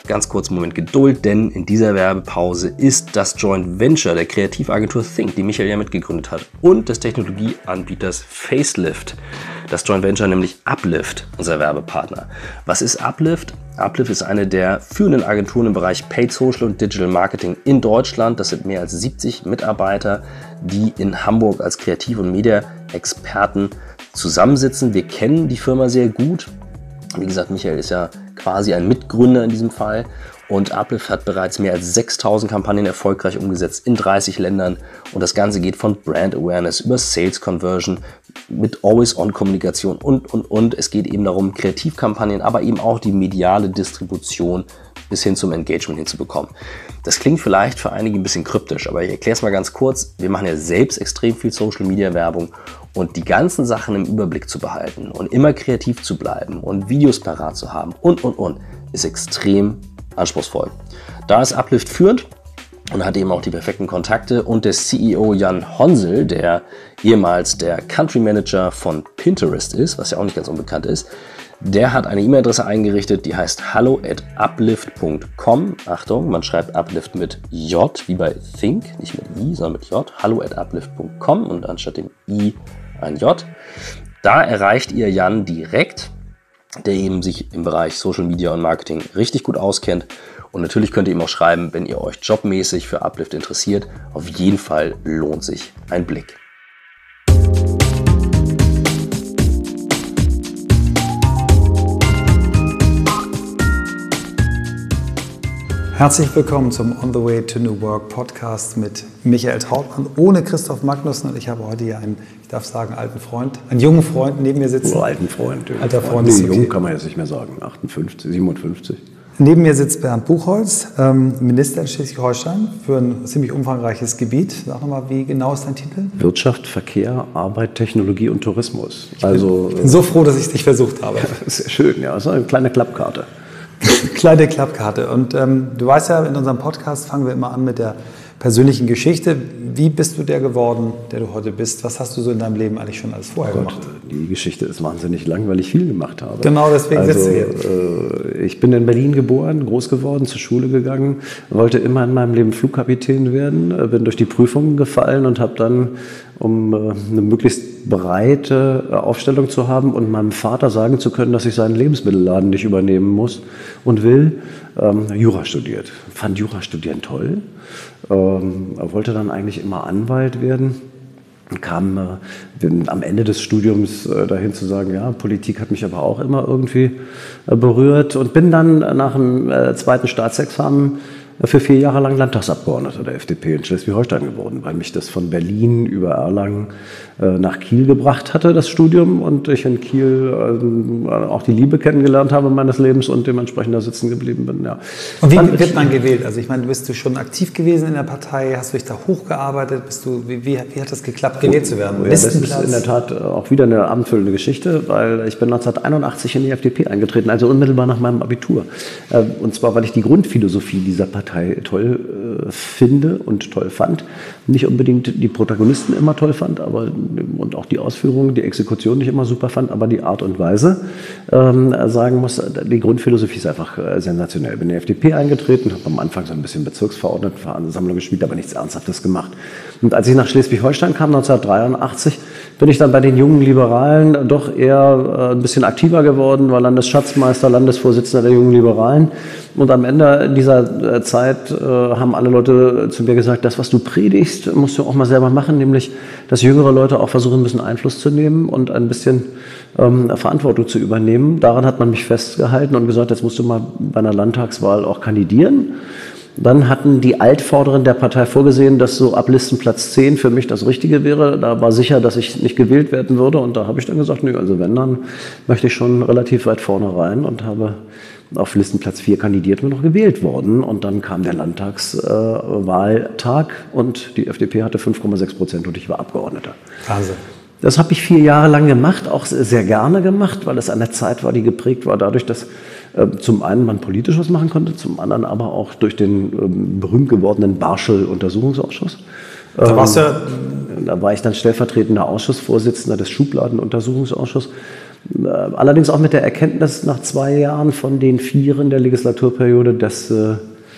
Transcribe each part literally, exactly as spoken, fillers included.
ganz kurz einen Moment Geduld, denn in dieser Werbepause ist das Joint Venture der Kreativagentur Think, die Michael ja mitgegründet hat, und des Technologieanbieters Facelift. Das Joint Venture nämlich Uplift, unser Werbepartner. Was ist Uplift? Uplift ist eine der führenden Agenturen im Bereich Paid Social und Digital Marketing in Deutschland. Das sind mehr als siebzig Mitarbeiter, die in Hamburg als Kreativ- und Media-Experten zusammensitzen. Wir kennen die Firma sehr gut. Wie gesagt, Michael ist ja quasi ein Mitgründer in diesem Fall. Und Uplift hat bereits mehr als sechstausend Kampagnen erfolgreich umgesetzt in dreißig Ländern. Und das Ganze geht von Brand Awareness über Sales Conversion mit Always-On-Kommunikation und, und, und. Es geht eben darum, Kreativkampagnen, aber eben auch die mediale Distribution bis hin zum Engagement hinzubekommen. Das klingt vielleicht für einige ein bisschen kryptisch, aber ich erkläre es mal ganz kurz. Wir machen ja selbst extrem viel Social-Media-Werbung und die ganzen Sachen im Überblick zu behalten und immer kreativ zu bleiben und Videos parat zu haben und, und, und, ist extrem anspruchsvoll. Da ist Uplift führend und hat eben auch die perfekten Kontakte, und der C E O Jan Honsel, der ehemals der Country Manager von Pinterest ist, was ja auch nicht ganz unbekannt ist, der hat eine E-Mail-Adresse eingerichtet, die heißt hallo at uplift punkt com. Achtung, man schreibt Uplift mit J, wie bei Think, nicht mit I, sondern mit J. hallo at uplift punkt com und anstatt dem I ein J. Da erreicht ihr Jan direkt, der eben sich im Bereich Social Media und Marketing richtig gut auskennt. Und natürlich könnt ihr ihm auch schreiben, wenn ihr euch jobmäßig für Uplift interessiert. Auf jeden Fall lohnt sich ein Blick. Herzlich willkommen zum On the Way to New Work Podcast mit Michael Trautmann, ohne Christoph Magnussen. Und ich habe heute hier einen, ich darf sagen, alten Freund, einen jungen Freund neben mir sitzen. Oh, alten Freund. Alter Freund. Nee, Ist okay. Jung kann man jetzt nicht mehr sagen. achtundfünfzig, siebenundfünfzig. Neben mir sitzt Bernd Buchholz, ähm, Minister in Schleswig-Holstein für ein ziemlich umfangreiches Gebiet. Sag nochmal, wie genau ist dein Titel? Wirtschaft, Verkehr, Arbeit, Technologie und Tourismus. Also, ich bin so froh, dass ich es nicht versucht habe. Sehr schön, ja. Das ist eine kleine Klappkarte. Kleine Klappkarte. Und ähm, du weißt ja, in unserem Podcast fangen wir immer an mit der persönlichen Geschichte. Wie bist du der geworden, der du heute bist? Was hast du so in deinem Leben eigentlich schon alles vorher oh gemacht? Gott, die Geschichte ist wahnsinnig lang, weil ich viel gemacht habe. Genau, deswegen also, sitzt du hier. Äh, ich bin in Berlin geboren, groß geworden, zur Schule gegangen, wollte immer in meinem Leben Flugkapitän werden, äh, bin durch die Prüfungen gefallen und habe dann, um äh, eine möglichst breite äh, Aufstellung zu haben und meinem Vater sagen zu können, dass ich seinen Lebensmittelladen nicht übernehmen muss und will, ähm, Jura studiert. Fand Jura studieren toll. Ähm, wollte dann eigentlich immer Anwalt werden. Kam äh, am Ende des Studiums äh, dahin zu sagen, ja, Politik hat mich aber auch immer irgendwie äh, berührt, und bin dann nach dem äh, zweiten Staatsexamen äh, für vier Jahre lang Landtagsabgeordneter der F D P in Schleswig-Holstein geworden, weil mich das von Berlin über Erlangen äh, nach Kiel gebracht hatte, das Studium, und ich in Kiel äh, auch die Liebe kennengelernt habe meines Lebens und dementsprechend da sitzen geblieben bin. Ja. Und wie Fand wird man gewählt? Also ich meine, bist du schon aktiv gewesen in der Partei? Hast du dich da hochgearbeitet? Bist du, wie, wie, wie hat das geklappt, gewählt zu werden? Ja, das ist in der Tat auch wieder eine abendfüllende Geschichte, weil ich bin neunzehnhunderteinundachtzig in die F D P eingetreten, also unmittelbar nach meinem Abitur. Und zwar, weil ich die Grundphilosophie dieser Partei toll äh, finde und toll fand. Nicht unbedingt die Protagonisten immer toll fand, aber und auch die Ausführungen, die Exekution nicht immer super fand, aber die Art und Weise, ähm, sagen muss, die Grundphilosophie ist einfach äh, sensationell. Bin in die F D P eingetreten, habe am Anfang so ein bisschen Bezirksverordnetenversammlung gespielt, aber nichts Ernsthaftes gemacht. Und als ich nach Schleswig-Holstein kam, neunzehnhundertdreiundachtzig, bin ich dann bei den jungen Liberalen doch eher äh, ein bisschen aktiver geworden, war Landesschatzmeister, Landesvorsitzender der jungen Liberalen. Und am Ende dieser äh, Zeit äh, haben alle Leute zu mir gesagt, das, was du predigst, musst du auch mal selber machen, nämlich, dass jüngere Leute auch versuchen müssen, Einfluss zu nehmen und ein bisschen ähm, Verantwortung zu übernehmen. Daran hat man mich festgehalten und gesagt, jetzt musst du mal bei einer Landtagswahl auch kandidieren. Dann hatten die Altvorderen der Partei vorgesehen, dass so ab Listenplatz zehn für mich das Richtige wäre. Da war sicher, dass ich nicht gewählt werden würde. Und da habe ich dann gesagt, nö, also wenn, dann möchte ich schon relativ weit vorne rein, und habe auf Listenplatz vier kandidiert und noch gewählt worden. Und dann kam der Landtagswahltag äh, und die F D P hatte fünf Komma sechs Prozent und ich war Abgeordneter. Wahnsinn. Das habe ich vier Jahre lang gemacht, auch sehr gerne gemacht, weil es eine Zeit war, die geprägt war dadurch, dass äh, zum einen man politisch was machen konnte, zum anderen aber auch durch den ähm, berühmt gewordenen Barschel-Untersuchungsausschuss. Da warst du ja Da war ich dann stellvertretender Ausschussvorsitzender des Schubladen-Untersuchungsausschusses. Allerdings auch mit der Erkenntnis nach zwei Jahren von den Vieren der Legislaturperiode, dass äh,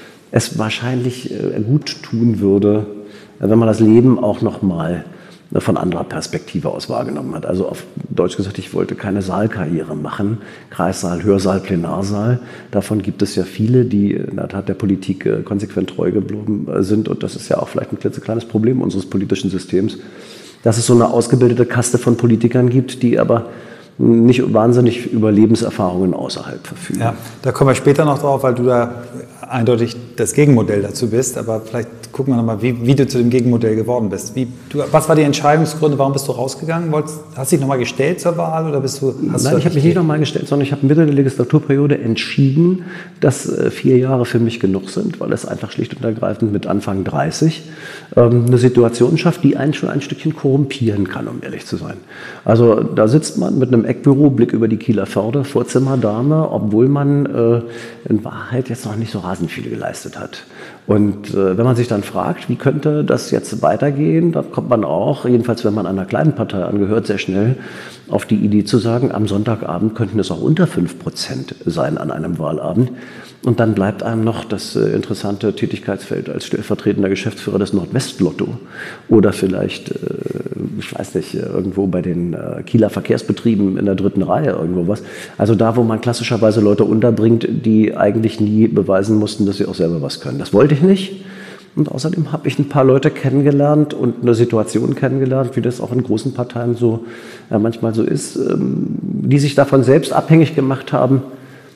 es wahrscheinlich äh, gut tun würde, wenn man das Leben auch noch mal von anderer Perspektive aus wahrgenommen hat. Also auf Deutsch gesagt, ich wollte keine Saalkarriere machen, Kreissaal, Hörsaal, Plenarsaal. Davon gibt es ja viele, die in der Tat der Politik äh, konsequent treu geblieben sind. Und das ist ja auch vielleicht ein klitzekleines Problem unseres politischen Systems, dass es so eine ausgebildete Kaste von Politikern gibt, die aber nicht wahnsinnig über Lebenserfahrungen außerhalb verfügen. Ja, da kommen wir später noch drauf, weil du da eindeutig das Gegenmodell dazu bist. Aber vielleicht gucken wir nochmal, wie, wie du zu dem Gegenmodell geworden bist. Wie, du, was war die Entscheidungsgründe? Warum bist du rausgegangen? Wolltest, hast du dich nochmal gestellt zur Wahl? Oder bist du, hast Nein, du ich habe mich nicht nochmal gestellt, sondern ich habe Mitte der Legislaturperiode entschieden, dass äh, vier Jahre für mich genug sind, weil es einfach schlicht und ergreifend mit Anfang dreißig ähm, eine Situation schafft, die einen schon ein Stückchen korrumpieren kann, um ehrlich zu sein. Also da sitzt man mit einem Eckbüro, Blick über die Kieler Förde, Vorzimmerdame, obwohl man äh, in Wahrheit jetzt noch nicht so rasend viel geleistet hat. Und äh, wenn man sich dann fragt, wie könnte das jetzt weitergehen, dann kommt man auch, jedenfalls wenn man einer kleinen Partei angehört, sehr schnell auf die Idee zu sagen, am Sonntagabend könnten es auch unter fünf Prozent sein an einem Wahlabend. Und dann bleibt einem noch das äh, interessante Tätigkeitsfeld als stellvertretender Geschäftsführer des Nordwestlotto oder vielleicht, äh, ich weiß nicht, irgendwo bei den äh, Kieler Verkehrsbetrieben in der dritten Reihe irgendwo was. Also da, wo man klassischerweise Leute unterbringt, die eigentlich nie beweisen mussten, dass sie auch selber was können. Das wollte ich nicht. Und außerdem habe ich ein paar Leute kennengelernt und eine Situation kennengelernt, wie das auch in großen Parteien so äh, manchmal so ist, ähm, die sich davon selbst abhängig gemacht haben,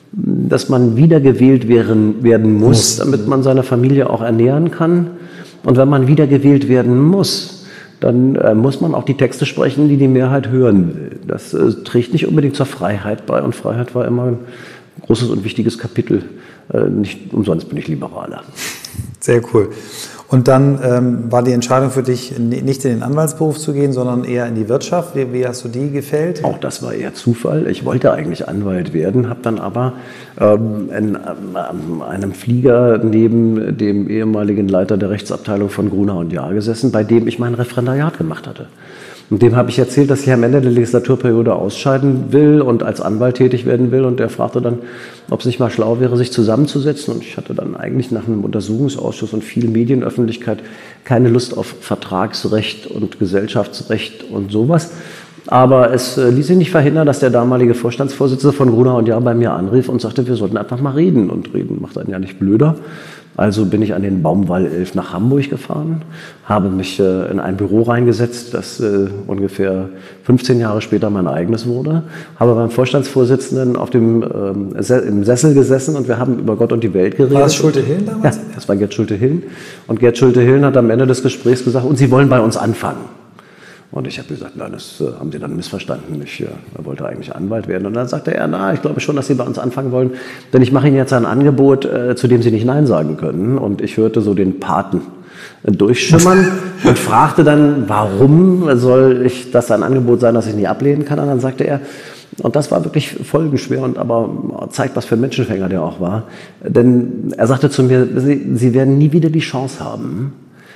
dass man wiedergewählt werden, werden muss, damit man seine Familie auch ernähren kann. Und wenn man wiedergewählt werden muss, dann äh, muss man auch die Texte sprechen, die die Mehrheit hören will. Das äh, trägt nicht unbedingt zur Freiheit bei. Und Freiheit war immer ein großes und wichtiges Kapitel. Äh, nicht umsonst bin ich Liberaler. Sehr cool. Und dann ähm, war die Entscheidung für dich, nicht in den Anwaltsberuf zu gehen, sondern eher in die Wirtschaft. Wie, wie hast du die gefällt? Auch das war eher Zufall. Ich wollte eigentlich Anwalt werden, habe dann aber ähm, in ähm, einem Flieger neben dem ehemaligen Leiter der Rechtsabteilung von Gruner und Jahr gesessen, bei dem ich mein Referendariat gemacht hatte. Und dem habe ich erzählt, dass ich am Ende der Legislaturperiode ausscheiden will und als Anwalt tätig werden will. Und der fragte dann, ob es nicht mal schlau wäre, sich zusammenzusetzen. Und ich hatte dann eigentlich nach einem Untersuchungsausschuss und viel Medienöffentlichkeit keine Lust auf Vertragsrecht und Gesellschaftsrecht und sowas. Aber es äh, ließ sich nicht verhindern, dass der damalige Vorstandsvorsitzende von Gruner und Jahr bei mir anrief und sagte, wir sollten einfach mal reden. Und reden macht einen ja nicht blöder. Also bin ich an den Baumwall elf nach Hamburg gefahren, habe mich äh, in ein Büro reingesetzt, das äh, ungefähr fünfzehn Jahre später mein eigenes wurde, habe beim Vorstandsvorsitzenden auf dem, ähm, im Sessel gesessen und wir haben über Gott und die Welt geredet. War das Schulte-Hillen damals? Ja, das war Gerd Schulte-Hillen. Und Gerd Schulte-Hillen hat am Ende des Gesprächs gesagt, und Sie wollen bei uns anfangen. Und ich habe gesagt, nein, das äh, haben Sie dann missverstanden. Ich äh, wollte eigentlich Anwalt werden. Und dann sagte er, na, ich glaube schon, dass Sie bei uns anfangen wollen, denn ich mache Ihnen jetzt ein Angebot, äh, zu dem Sie nicht Nein sagen können. Und ich hörte so den Paten äh, durchschimmern und fragte dann, warum soll ich das ein Angebot sein, das ich nicht ablehnen kann? Und dann sagte er, und das war wirklich folgenschwer und aber zeigt, was für ein Menschenfänger der auch war. Denn er sagte zu mir, Sie, Sie werden nie wieder die Chance haben,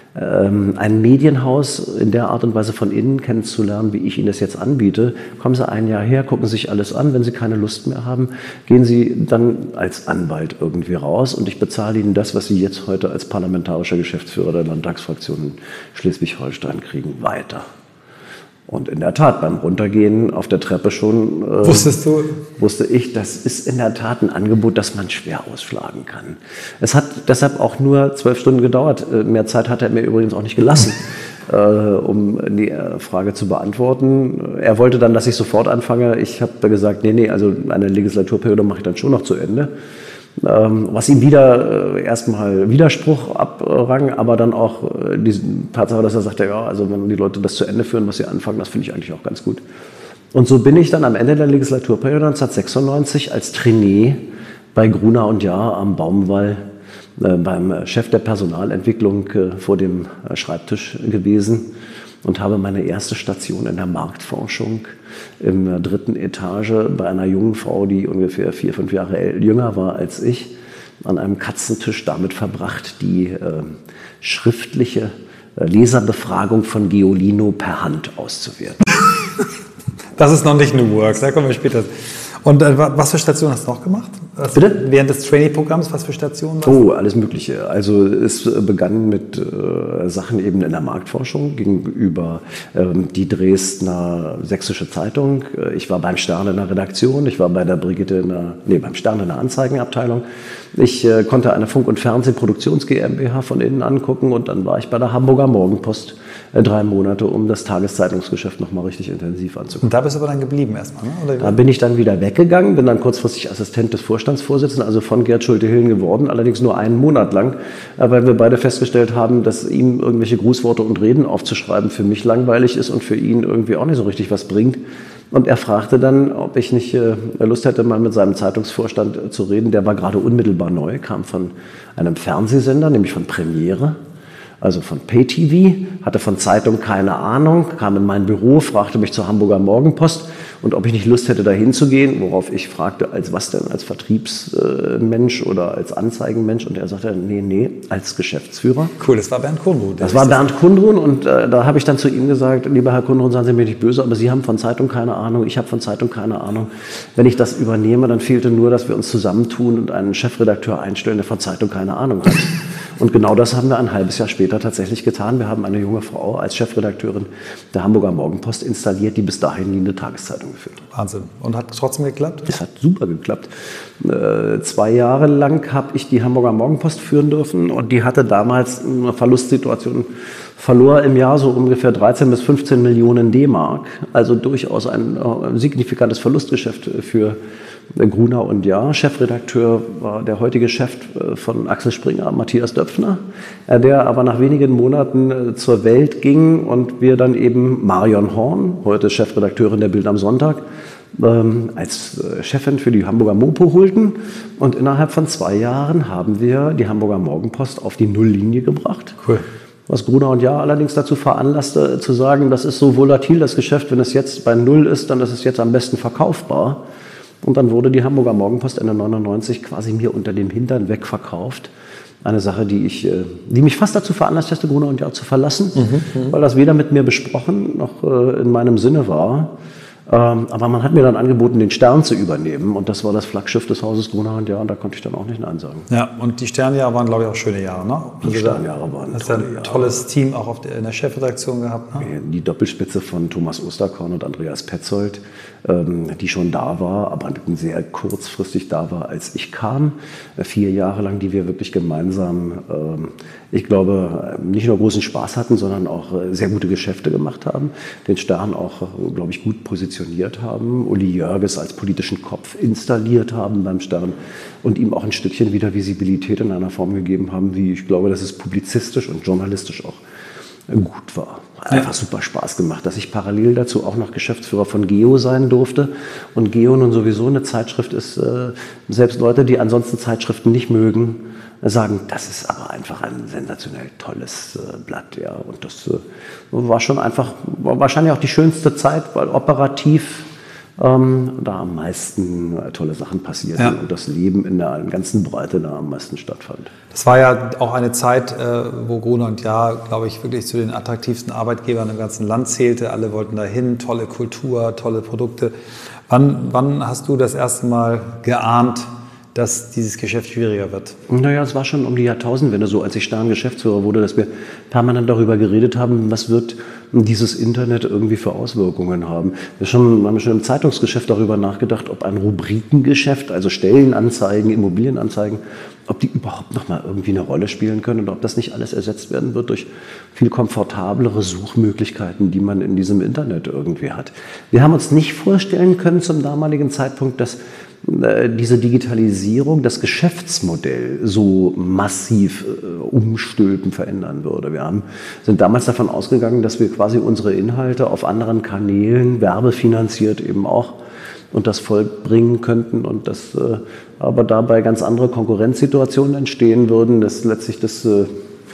ein Medienhaus in der Art und Weise von innen kennenzulernen, wie ich Ihnen das jetzt anbiete. Kommen Sie ein Jahr her, gucken Sie sich alles an. Wenn Sie keine Lust mehr haben, gehen Sie dann als Anwalt irgendwie raus und ich bezahle Ihnen das, was Sie jetzt heute als parlamentarischer Geschäftsführer der Landtagsfraktion in Schleswig-Holstein kriegen, weiter. Und in der Tat, beim Runtergehen auf der Treppe schon äh, Wusstest du? wusste ich, das ist in der Tat ein Angebot, das man schwer ausschlagen kann. Es hat deshalb auch nur zwölf Stunden gedauert. Mehr Zeit hat er mir übrigens auch nicht gelassen, äh, um die Frage zu beantworten. Er wollte dann, dass ich sofort anfange. Ich habe gesagt, nee, nee, also eine Legislaturperiode mache ich dann schon noch zu Ende. Ähm, was ihm wieder äh, erstmal Widerspruch abrang, aber dann auch äh, die Tatsache, dass er sagte, ja, also wenn die Leute das zu Ende führen, was sie anfangen, das finde ich eigentlich auch ganz gut. Und so bin ich dann am Ende der Legislaturperiode neunzehnhundertsechsundneunzig als Trainee bei Gruner und Jahr am Baumwall äh, beim Chef der Personalentwicklung äh, vor dem äh, Schreibtisch gewesen und habe meine erste Station in der Marktforschung in der dritten Etage bei einer jungen Frau, die ungefähr vier, fünf Jahre jünger war als ich, an einem Katzentisch damit verbracht, die äh, schriftliche äh, Leserbefragung von Geolino per Hand auszuwerten. Das ist noch nicht New Works, da kommen wir später. Und äh, was für Stationen hast du noch gemacht? Was, Bitte? Während des Trainee-Programms, was für Stationen? Oh, alles Mögliche. Also es begann mit äh, Sachen eben in der Marktforschung gegenüber ähm, die Dresdner Sächsische Zeitung. Ich war beim Stern in der Redaktion, ich war bei der Brigitte in der, nee, beim Stern in der Anzeigenabteilung. Ich äh, konnte eine Funk- und Fernsehproduktions GmbH von innen angucken und dann war ich bei der Hamburger Morgenpost äh, drei Monate, um das Tageszeitungsgeschäft nochmal richtig intensiv anzugucken. Und da bist du aber dann geblieben erstmal, ne? Oder? Da bin ich dann wieder weggegangen, bin dann kurzfristig Assistent des Vorstandsvorsitzenden, also von Gerd Schulte-Hillen geworden, allerdings nur einen Monat lang, weil wir beide festgestellt haben, dass ihm irgendwelche Grußworte und Reden aufzuschreiben für mich langweilig ist und für ihn irgendwie auch nicht so richtig was bringt. Und er fragte dann, ob ich nicht äh, Lust hätte, mal mit seinem Zeitungsvorstand äh, zu reden. Der war gerade unmittelbar neu, kam von einem Fernsehsender, nämlich von Premiere, also von Pay-T V, hatte von Zeitung keine Ahnung, kam in mein Büro, fragte mich zur Hamburger Morgenpost und ob ich nicht Lust hätte, da hinzugehen, worauf ich fragte, als was denn, als Vertriebsmensch oder als Anzeigenmensch? Und er sagte, nee, nee, als Geschäftsführer. Cool, das war Bernd Kundrun. Das war Bernd Kundrun und äh, da habe ich dann zu ihm gesagt, lieber Herr Kundrun, seien Sie mir nicht böse, aber Sie haben von Zeitung keine Ahnung, ich habe von Zeitung keine Ahnung. Wenn ich das übernehme, dann fehlte nur, dass wir uns zusammentun und einen Chefredakteur einstellen, der von Zeitung keine Ahnung hat. Und genau das haben wir ein halbes Jahr später tatsächlich getan. Wir haben eine junge Frau als Chefredakteurin der Hamburger Morgenpost installiert, die bis dahin nie eine Tageszeitung geführt hat. Wahnsinn. Und hat trotzdem geklappt? Es hat super geklappt. Äh, zwei Jahre lang habe ich die Hamburger Morgenpost führen dürfen und die hatte damals eine Verlustsituation, verlor im Jahr so ungefähr dreizehn bis fünfzehn Millionen D-Mark. Also durchaus ein äh, signifikantes Verlustgeschäft für Gruner und Jahr. Chefredakteur war der heutige Chef von Axel Springer, Matthias Döpfner, der aber nach wenigen Monaten zur Welt ging und wir dann eben Marion Horn, heute Chefredakteurin der Bild am Sonntag, als Chefin für die Hamburger Mopo holten. Und innerhalb von zwei Jahren haben wir die Hamburger Morgenpost auf die Nulllinie gebracht. Cool. Was Gruner und Jahr allerdings dazu veranlasste, zu sagen, das ist so volatil, das Geschäft, wenn es jetzt bei Null ist, dann ist es jetzt am besten verkaufbar. Und dann wurde die Hamburger Morgenpost Ende neunundneunzig quasi mir unter dem Hintern wegverkauft. Eine Sache, die, ich, die mich fast dazu veranlasst hätte, Gruner und Jahr zu verlassen, mhm, weil das weder mit mir besprochen noch in meinem Sinne war. Aber man hat mir dann angeboten, den Stern zu übernehmen. Und das war das Flaggschiff des Hauses Gruner und Jahr. Und da konnte ich dann auch nicht Nein sagen. Ja, und die Sternjahre waren, glaube ich, auch schöne Jahre, ne? Die Sternjahre waren tolle Jahre. Hast du ein tolles Team auch auf der, in der Chefredaktion gehabt, ne? Die Doppelspitze von Thomas Osterkorn und Andreas Petzold, ähm, die schon da war, aber sehr kurzfristig da war, als ich kam. Vier Jahre lang, die wir wirklich gemeinsam, ähm, ich glaube, nicht nur großen Spaß hatten, sondern auch sehr gute Geschäfte gemacht haben. Den Stern auch, glaube ich, gut positioniert haben. Uli Jörges als politischen Kopf installiert haben beim Stern und ihm auch ein Stückchen wieder Visibilität in einer Form gegeben haben, wie ich glaube, dass es publizistisch und journalistisch auch gut war. Hat einfach super Spaß gemacht, dass ich parallel dazu auch noch Geschäftsführer von Geo sein durfte. Und Geo nun sowieso eine Zeitschrift ist, äh, selbst Leute, die ansonsten Zeitschriften nicht mögen, sagen, das ist aber einfach ein sensationell tolles äh, Blatt. Ja. Und das äh, war schon einfach, war wahrscheinlich auch die schönste Zeit, weil operativ ähm, da am meisten äh, tolle Sachen passierten, ja, und das Leben in der ganzen Breite da am meisten stattfand. Das war ja auch eine Zeit, äh, wo Gruner und Jahr, glaube ich, wirklich zu den attraktivsten Arbeitgebern im ganzen Land zählte. Alle wollten dahin, tolle Kultur, tolle Produkte. Wann, wann hast du das erste Mal geahnt, dass dieses Geschäft schwieriger wird? Naja, es war schon um die Jahrtausendwende so, als ich Stern Geschäftsführer wurde, dass wir permanent darüber geredet haben, was wird dieses Internet irgendwie für Auswirkungen haben. Wir schon, haben schon im Zeitungsgeschäft darüber nachgedacht, ob ein Rubrikengeschäft, also Stellenanzeigen, Immobilienanzeigen, ob die überhaupt noch mal irgendwie eine Rolle spielen können und ob das nicht alles ersetzt werden wird durch viel komfortablere Suchmöglichkeiten, die man in diesem Internet irgendwie hat. Wir haben uns nicht vorstellen können zum damaligen Zeitpunkt, dass diese Digitalisierung das Geschäftsmodell so massiv äh, umstülpen, verändern würde. Wir haben, sind damals davon ausgegangen, dass wir quasi unsere Inhalte auf anderen Kanälen, werbefinanziert eben auch, und das Volk bringen könnten und dass äh, aber dabei ganz andere Konkurrenzsituationen entstehen würden, dass letztlich das äh,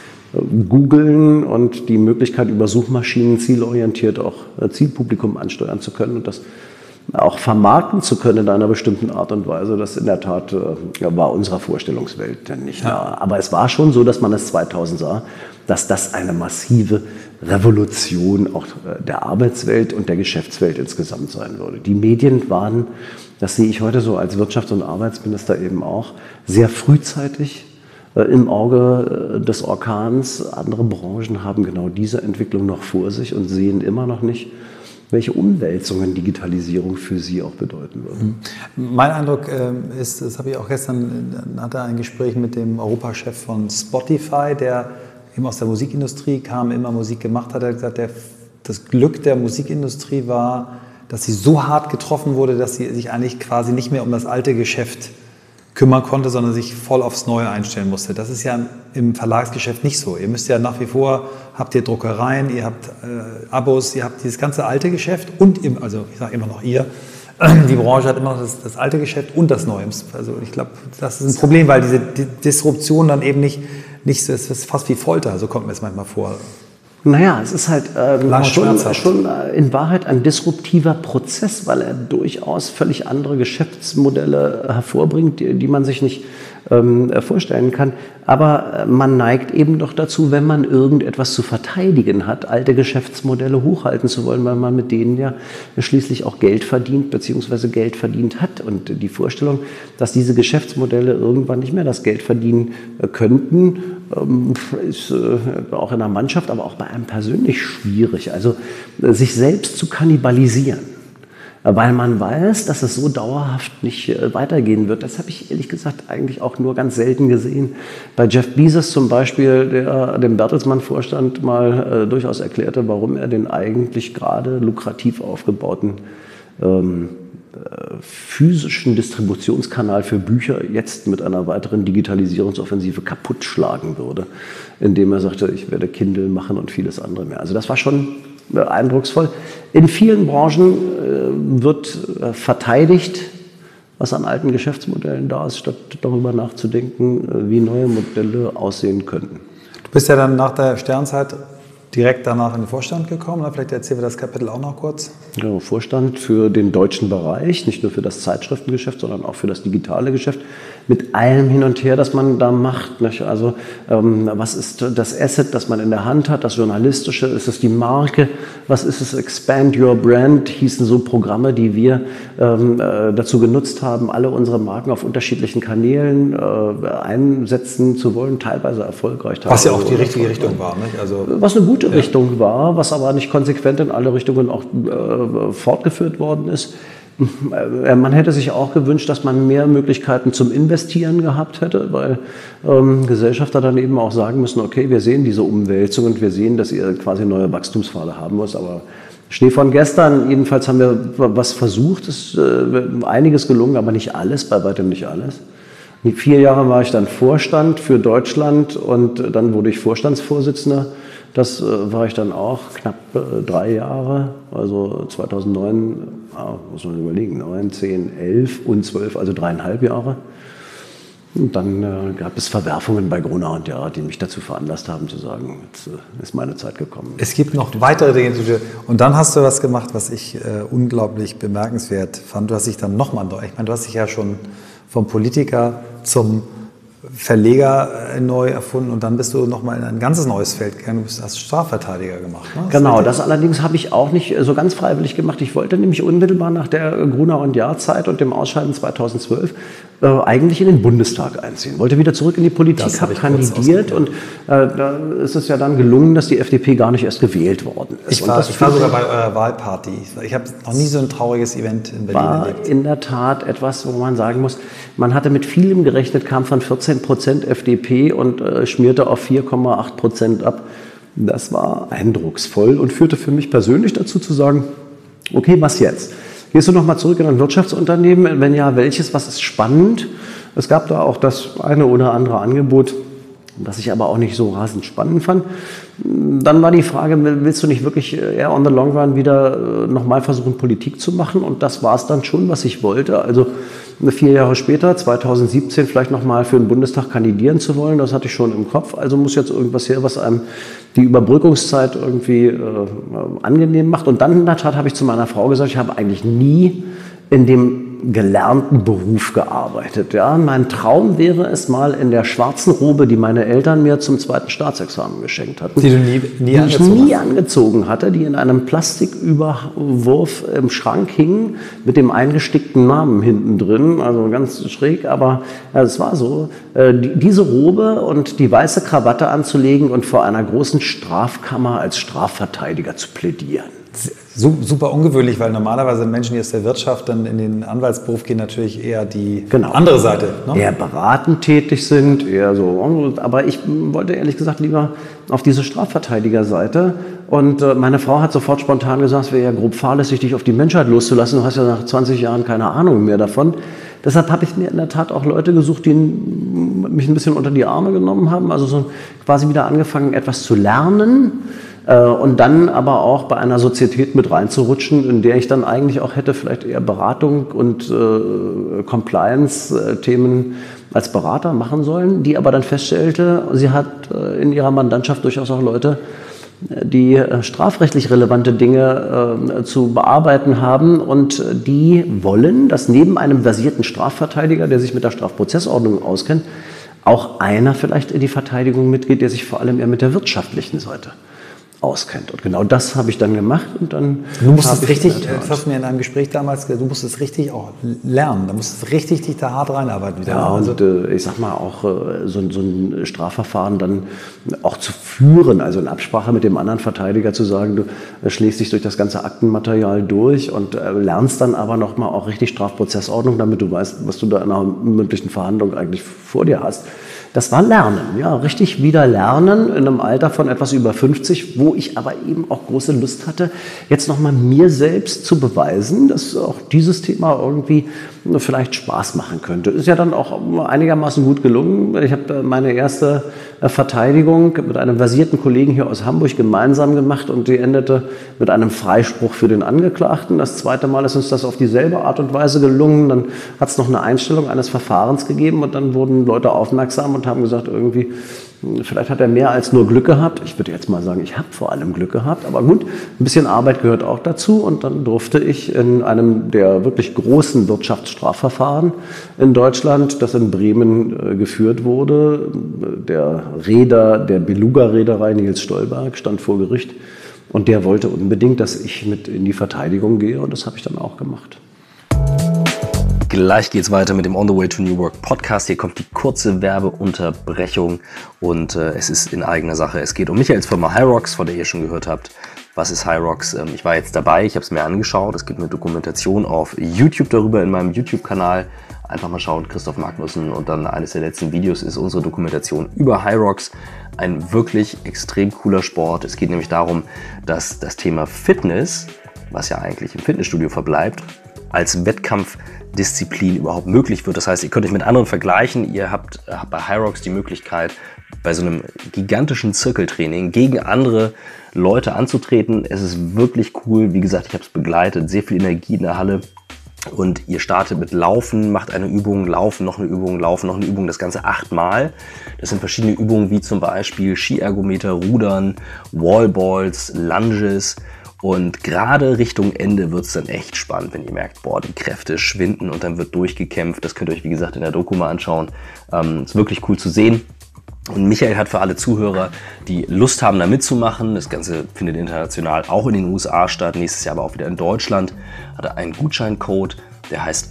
Googlen und die Möglichkeit über Suchmaschinen zielorientiert auch äh, Zielpublikum ansteuern zu können und das auch vermarkten zu können in einer bestimmten Art und Weise, das in der Tat äh, war unserer Vorstellungswelt nicht nah. Ja. Aber es war schon so, dass man es zweitausend sah, dass das eine massive Revolution auch der Arbeitswelt und der Geschäftswelt insgesamt sein würde. Die Medien waren, das sehe ich heute so als Wirtschafts- und Arbeitsminister eben auch, sehr frühzeitig äh, im Auge äh, des Orkans. Andere Branchen haben genau diese Entwicklung noch vor sich und sehen immer noch nicht, welche Umwälzungen Digitalisierung für sie auch bedeuten würde. Mein Eindruck äh, ist, das habe ich auch gestern, hatte ein Gespräch mit dem Europachef von Spotify, der eben aus der Musikindustrie kam, immer Musik gemacht hat. Er hat gesagt, der, das Glück der Musikindustrie war, dass sie so hart getroffen wurde, dass sie sich eigentlich quasi nicht mehr um das alte Geschäft kümmern konnte, sondern sich voll aufs Neue einstellen musste. Das ist ja im Verlagsgeschäft nicht so. Ihr müsst ja nach wie vor, habt ihr Druckereien, ihr habt äh, Abos, ihr habt dieses ganze alte Geschäft und, im, also ich sage immer noch ihr, die Branche hat immer noch das, das alte Geschäft und das Neue. Also ich glaube, das ist ein Problem, weil diese die Disruption dann eben nicht, nicht so ist, das ist fast wie Folter, so kommt mir es manchmal vor. Naja, es ist halt ähm, schon, schon in Wahrheit ein disruptiver Prozess, weil er durchaus völlig andere Geschäftsmodelle hervorbringt, die, die man sich nicht ähm, vorstellen kann. Aber man neigt eben doch dazu, wenn man irgendetwas zu verteidigen hat, alte Geschäftsmodelle hochhalten zu wollen, weil man mit denen ja schließlich auch Geld verdient bzw. Geld verdient hat. Und die Vorstellung, dass diese Geschäftsmodelle irgendwann nicht mehr das Geld verdienen könnten, ist auch in der Mannschaft, aber auch bei einem persönlich schwierig. Also sich selbst zu kannibalisieren, weil man weiß, dass es so dauerhaft nicht weitergehen wird. Das habe ich ehrlich gesagt eigentlich auch nur ganz selten gesehen. Bei Jeff Bezos zum Beispiel, der dem Bertelsmann-Vorstand mal äh, durchaus erklärte, warum er den eigentlich gerade lukrativ aufgebauten ähm, physischen Distributionskanal für Bücher jetzt mit einer weiteren Digitalisierungsoffensive kaputt schlagen würde, indem er sagte, ich werde Kindle machen und vieles andere mehr. Also das war schon eindrucksvoll. In vielen Branchen äh, wird äh, verteidigt, was an alten Geschäftsmodellen da ist, statt darüber nachzudenken, äh, wie neue Modelle aussehen könnten. Du bist ja dann nach der Sternzeit direkt danach in den Vorstand gekommen. Vielleicht erzählen wir das Kapitel auch noch kurz. Ja, Vorstand für den deutschen Bereich, nicht nur für das Zeitschriftengeschäft, sondern auch für das digitale Geschäft, mit allem hin und her, das man da macht. Nicht? Also ähm, was ist das Asset, das man in der Hand hat, das Journalistische, ist es die Marke, was ist es, Expand Your Brand, hießen so Programme, die wir ähm, äh, dazu genutzt haben, alle unsere Marken auf unterschiedlichen Kanälen äh, einsetzen zu wollen, teilweise erfolgreich. Was ja auch die richtige Richtung war. Nicht? Also, was eine gute ja. Richtung war, was aber nicht konsequent in alle Richtungen auch äh, fortgeführt worden ist. Man hätte sich auch gewünscht, dass man mehr Möglichkeiten zum Investieren gehabt hätte, weil ähm, Gesellschafter dann eben auch sagen müssen, okay, wir sehen diese Umwälzung und wir sehen, dass ihr quasi neue Wachstumspfade haben muss, aber Schnee von gestern, jedenfalls haben wir was versucht, es ist äh, einiges gelungen, aber nicht alles, bei weitem nicht alles. Vier Jahre war ich dann Vorstand für Deutschland und dann wurde ich Vorstandsvorsitzender. Das äh, war ich dann auch knapp äh, drei Jahre, also zweitausendneun, ah, muss man überlegen, neun, zehn, elf und zwölf, also dreieinhalb Jahre. Und dann äh, gab es Verwerfungen bei Gruner und Jahr, die mich dazu veranlasst haben zu sagen, jetzt äh, ist meine Zeit gekommen. Es gibt noch weitere Dinge. Und dann hast du was gemacht, was ich äh, unglaublich bemerkenswert fand. Du hast dich dann nochmal, ich meine, du hast dich ja schon vom Politiker zum Verleger neu erfunden und dann bist du nochmal in ein ganzes neues Feld gegangen. Du hast Strafverteidiger gemacht. Ne? Genau, das allerdings habe ich auch nicht so ganz freiwillig gemacht. Ich wollte nämlich unmittelbar nach der Gruner und Jahr Zeit und dem Ausscheiden zweitausendzwölf äh, eigentlich in den Bundestag einziehen. Wollte wieder zurück in die Politik, habe kandidiert und äh, da ist es ja dann gelungen, dass die F D P gar nicht erst gewählt worden ist. Ich war, ich war sogar bei eurer Wahlparty. Ich habe noch nie so ein trauriges Event in Berlin war erlebt. In der Tat etwas, wo man sagen muss, man hatte mit vielem gerechnet, kam von vierzehn Prozent F D P und äh, schmierte auf vier Komma acht Prozent ab. Das war eindrucksvoll und führte für mich persönlich dazu zu sagen, okay, was jetzt? Gehst du nochmal zurück in ein Wirtschaftsunternehmen? Wenn ja, welches? Was ist spannend? Es gab da auch das eine oder andere Angebot, das ich aber auch nicht so rasend spannend fand. Dann war die Frage, willst du nicht wirklich eher on the long run wieder nochmal versuchen, Politik zu machen? Und das war es dann schon, was ich wollte. Also vier Jahre später, zweitausendsiebzehn, vielleicht nochmal für den Bundestag kandidieren zu wollen. Das hatte ich schon im Kopf. Also muss jetzt irgendwas her, was einem die Überbrückungszeit irgendwie äh, angenehm macht. Und dann in der Tat habe ich zu meiner Frau gesagt, ich habe eigentlich nie in dem gelernten Beruf gearbeitet. Ja, mein Traum wäre es mal in der schwarzen Robe, die meine Eltern mir zum zweiten Staatsexamen geschenkt hatten, die du nie, nie, die angezogen, ich nie angezogen hatte, die in einem Plastiküberwurf im Schrank hingen mit dem eingestickten Namen hinten drin, also ganz schräg, aber ja, es war so, äh, die, diese Robe und die weiße Krawatte anzulegen und vor einer großen Strafkammer als Strafverteidiger zu plädieren. Super ungewöhnlich, weil normalerweise Menschen, die aus der Wirtschaft dann in den Anwaltsberuf gehen, natürlich eher die genau. andere Seite. Ne? Eher beratend tätig sind, eher so. Aber ich wollte ehrlich gesagt lieber auf diese Strafverteidigerseite. Und äh, meine Frau hat sofort spontan gesagt, es wäre ja grob fahrlässig, dich auf die Menschheit loszulassen. Du hast ja nach zwanzig Jahren keine Ahnung mehr davon. Deshalb habe ich mir in der Tat auch Leute gesucht, die mich ein bisschen unter die Arme genommen haben. Also so quasi wieder angefangen, etwas zu lernen. Und dann aber auch bei einer Sozietät mit reinzurutschen, in der ich dann eigentlich auch hätte vielleicht eher Beratung und äh, Compliance-Themen als Berater machen sollen, die aber dann feststellte, sie hat äh, in ihrer Mandantschaft durchaus auch Leute, die äh, strafrechtlich relevante Dinge äh, zu bearbeiten haben und die wollen, dass neben einem versierten Strafverteidiger, der sich mit der Strafprozessordnung auskennt, auch einer vielleicht in die Verteidigung mitgeht, der sich vor allem eher mit der wirtschaftlichen Seite auskennt. Und genau das habe ich dann gemacht und dann. Du musstest richtig, das hast du mir in einem Gespräch damals gesagt, du musstest richtig auch lernen, du musstest richtig dich da hart reinarbeiten. Wieder. Ja, und also, äh, ich sag mal auch äh, so, so ein Strafverfahren dann auch zu führen, also in Absprache mit dem anderen Verteidiger zu sagen, du äh, schlägst dich durch das ganze Aktenmaterial durch und äh, lernst dann aber nochmal auch richtig Strafprozessordnung, damit du weißt, was du da in einer mündlichen Verhandlung eigentlich vor dir hast. Das war Lernen, ja, richtig wieder Lernen in einem Alter von etwas über fünfzig, wo ich aber eben auch große Lust hatte, jetzt nochmal mir selbst zu beweisen, dass auch dieses Thema irgendwie vielleicht Spaß machen könnte. Ist ja dann auch einigermaßen gut gelungen. Ich habe meine erste Verteidigung mit einem versierten Kollegen hier aus Hamburg gemeinsam gemacht und die endete mit einem Freispruch für den Angeklagten. Das zweite Mal ist uns das auf dieselbe Art und Weise gelungen. Dann hat es noch eine Einstellung eines Verfahrens gegeben und dann wurden Leute aufmerksam und haben gesagt, irgendwie, vielleicht hat er mehr als nur Glück gehabt. Ich würde jetzt mal sagen, ich habe vor allem Glück gehabt. Aber gut, ein bisschen Arbeit gehört auch dazu. Und dann durfte ich in einem der wirklich großen Wirtschaftsstrafverfahren in Deutschland, das in Bremen äh, geführt wurde, der Reeder der Beluga-Reederei Nils Stolberg stand vor Gericht. Und der wollte unbedingt, dass ich mit in die Verteidigung gehe. Und das habe ich dann auch gemacht. Gleich geht's weiter mit dem On the Way to New Work Podcast. Hier kommt die kurze Werbeunterbrechung und äh, es ist in eigener Sache. Es geht um Michaels Firma Hyrox, von der ihr schon gehört habt. Was ist Hyrox? Ähm, ich war jetzt dabei, ich habe es mir angeschaut. Es gibt eine Dokumentation auf YouTube darüber in meinem YouTube-Kanal. Einfach mal schauen, Christoph Magnussen. Und dann eines der letzten Videos ist unsere Dokumentation über Hyrox. Ein wirklich extrem cooler Sport. Es geht nämlich darum, dass das Thema Fitness, was ja eigentlich im Fitnessstudio verbleibt, als Wettkampfdisziplin überhaupt möglich wird. Das heißt, ihr könnt euch mit anderen vergleichen. Ihr habt, habt bei Hyrox die Möglichkeit, bei so einem gigantischen Zirkeltraining gegen andere Leute anzutreten. Es ist wirklich cool. Wie gesagt, ich habe es begleitet. Sehr viel Energie in der Halle. Und ihr startet mit Laufen, macht eine Übung, Laufen, noch eine Übung, Laufen, noch eine Übung. Das Ganze achtmal. Das sind verschiedene Übungen wie zum Beispiel Skiergometer, Rudern, Wallballs, Lunges. Und gerade Richtung Ende wird es dann echt spannend, wenn ihr merkt, boah, die Kräfte schwinden und dann wird durchgekämpft. Das könnt ihr euch, wie gesagt, in der Doku mal anschauen. Ähm, ist wirklich cool zu sehen. Und Michael hat für alle Zuhörer, die Lust haben, da mitzumachen, das Ganze findet international auch in den U S A statt, nächstes Jahr aber auch wieder in Deutschland, hat er einen Gutscheincode, der heißt